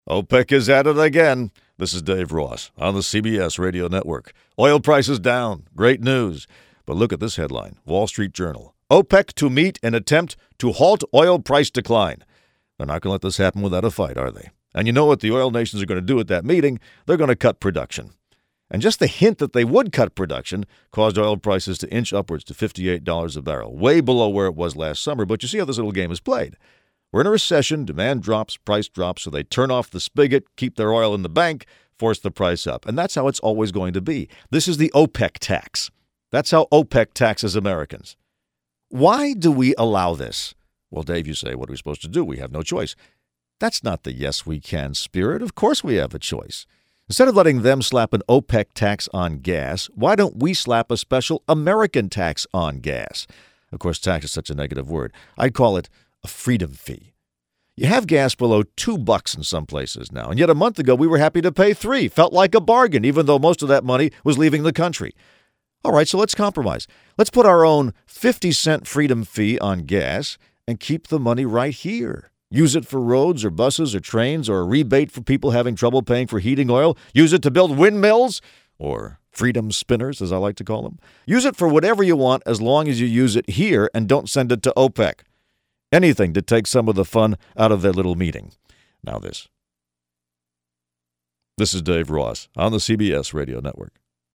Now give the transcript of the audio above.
OPEC is at it again. This is Dave Ross on the CBS Radio Network. Oil prices down. Great news. But look at this headline. Wall Street Journal. OPEC to meet and attempt to halt oil price decline. They're not going to let this happen without a fight, are they? And you know what the oil nations are going to do at that meeting? They're going to cut production. And just the hint that they would cut production caused oil prices to inch upwards to $58 a barrel, way below where it was last summer. But you see how this little game is played. We're in a recession, demand drops, price drops, so they turn off the spigot, keep their oil in the bank, force the price up. And that's how it's always going to be. This is the OPEC tax. That's how OPEC taxes Americans. Why do we allow this? Well, Dave, you say, what are we supposed to do? We have no choice. That's not the yes we can spirit. Of course we have a choice. Instead of letting them slap an OPEC tax on gas, why don't we slap a special American tax on gas? Of course, tax is such a negative word. I'd call it a freedom fee. You have gas below $2 in some places now, and yet a month ago we were happy to pay $3. Felt like a bargain, even though most of that money was leaving the country. All right, so let's compromise. Let's put our own 50-cent freedom fee on gas and keep the money right here. Use it for roads or buses or trains or a rebate for people having trouble paying for heating oil. Use it to build windmills or freedom spinners, as I like to call them. Use it for whatever you want as long as you use it here and don't send it to OPEC. Anything to take some of the fun out of their little meeting. Now this. This is Dave Ross on the CBS Radio Network.